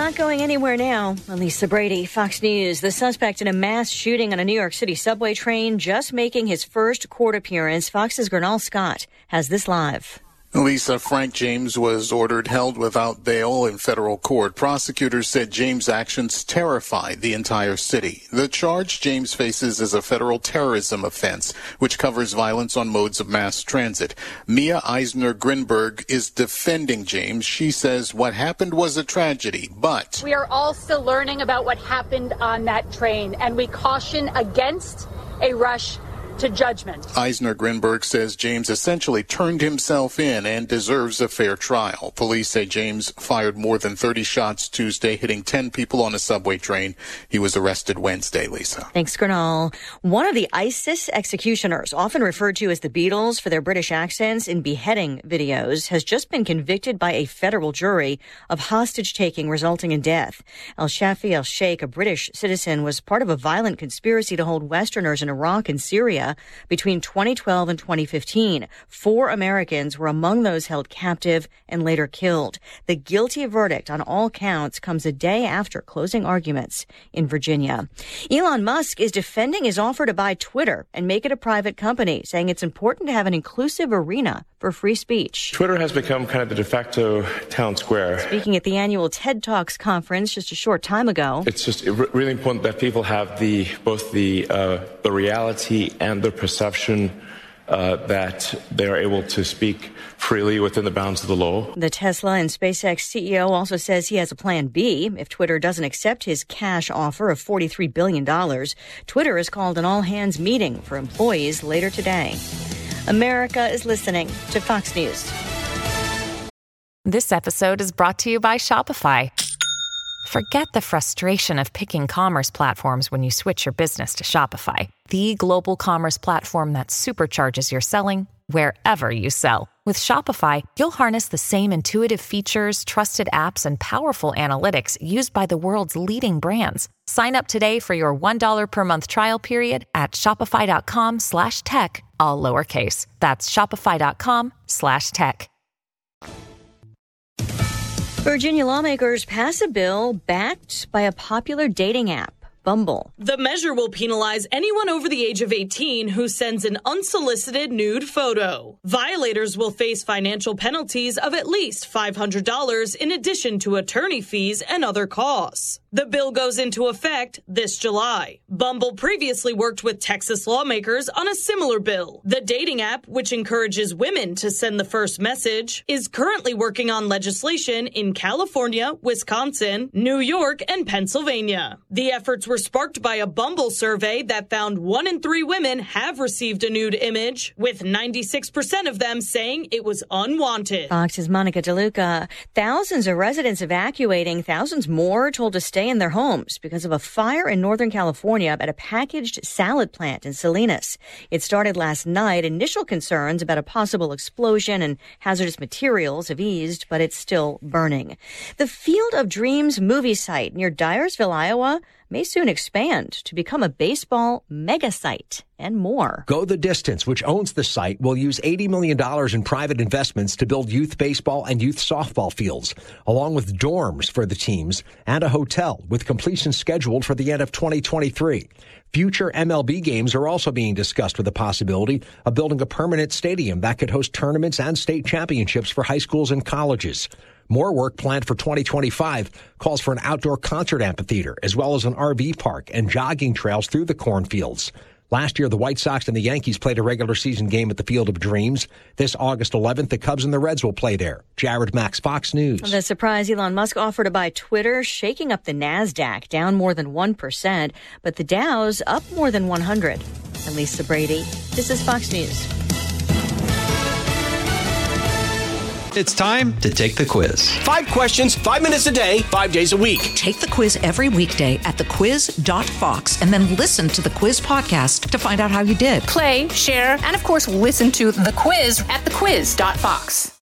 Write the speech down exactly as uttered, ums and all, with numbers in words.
Not going anywhere now. Lisa Brady, Fox News. The suspect in a mass shooting on a New York City subway train just making his first court appearance. Fox's Gernal Scott has this live. Lisa, Frank James was ordered held without bail in federal court. Prosecutors said James' actions terrified the entire city. The charge James faces is a federal terrorism offense, which covers violence on modes of mass transit. Mia Eisner Grinberg is defending James. She says what happened was a tragedy, but we are all still learning about what happened on that train, and we caution against a rush to judgment. Eisner Grinberg says James essentially turned himself in and deserves a fair trial. Police say James fired more than thirty shots Tuesday, hitting ten people on a subway train. He was arrested Wednesday, Lisa. Thanks, Gernal. One of the ISIS executioners, often referred to as the Beatles for their British accents in beheading videos, has just been convicted by a federal jury of hostage-taking resulting in death. Al-Shafi al-Sheikh, a British citizen, was part of a violent conspiracy to hold Westerners in Iraq and Syria between twenty twelve and twenty fifteen. Four Americans were among those held captive and later killed. The guilty verdict on all counts comes a day after closing arguments in Virginia. Elon Musk is defending his offer to buy Twitter and make it a private company, saying it's important to have an inclusive arena for free speech. Twitter has become kind of the de facto town square. Speaking at the annual TED Talks conference just a short time ago. It's just really important that people have the both the uh, the reality and the perception uh, that they are able to speak freely within the bounds of the law. The Tesla and SpaceX C E O also says he has a plan B if Twitter doesn't accept his cash offer of forty-three billion dollars. Twitter has called an all-hands meeting for employees later today. America is listening to Fox News. This episode is brought to you by Shopify. Forget the frustration of picking commerce platforms when you switch your business to Shopify, the global commerce platform that supercharges your selling wherever you sell. With Shopify, you'll harness the same intuitive features, trusted apps, and powerful analytics used by the world's leading brands. Sign up today for your one dollar per month trial period at shopify.com slash tech, all lowercase. That's shopify.com slash tech. Virginia lawmakers pass a bill backed by a popular dating app, Bumble. The measure will penalize anyone over the age of eighteen who sends an unsolicited nude photo. Violators will face financial penalties of at least five hundred dollars in addition to attorney fees and other costs. The bill goes into effect this July. Bumble previously worked with Texas lawmakers on a similar bill. The dating app, which encourages women to send the first message, is currently working on legislation in California, Wisconsin, New York, and Pennsylvania. The efforts were sparked by a Bumble survey that found one in three women have received a nude image, with ninety-six percent of them saying it was unwanted. Fox's Monica DeLuca. Thousands of residents evacuating, thousands more told to stay in their homes because of a fire in Northern California at a packaged salad plant in Salinas. It started last night. Initial concerns about a possible explosion and hazardous materials have eased, but it's still burning. The Field of Dreams movie site near Dyersville, Iowa, may soon expand to become a baseball mega site and more. Go the Distance, which owns the site, will use eighty million dollars in private investments to build youth baseball and youth softball fields, along with dorms for the teams and a hotel, with completion scheduled for the end of twenty twenty-three. Future M L B games are also being discussed with the possibility of building a permanent stadium that could host tournaments and state championships for high schools and colleges. More work planned for twenty twenty-five calls for an outdoor concert amphitheater, as well as an R V park and jogging trails through the cornfields. Last year, the White Sox and the Yankees played a regular season game at the Field of Dreams. This August eleventh, the Cubs and the Reds will play there. Jared Max, Fox News. The surprise Elon Musk offer to buy Twitter, shaking up the NASDAQ, down more than one percent, but the Dow's up more than one hundred. I'm Lisa Brady. This is Fox News. It's time to take the quiz. Five questions, five minutes a day, five days a week. Take the quiz every weekday at the quiz dot fox and then listen to the quiz podcast to find out how you did. Play, share, and of course, listen to the quiz at the quiz dot fox.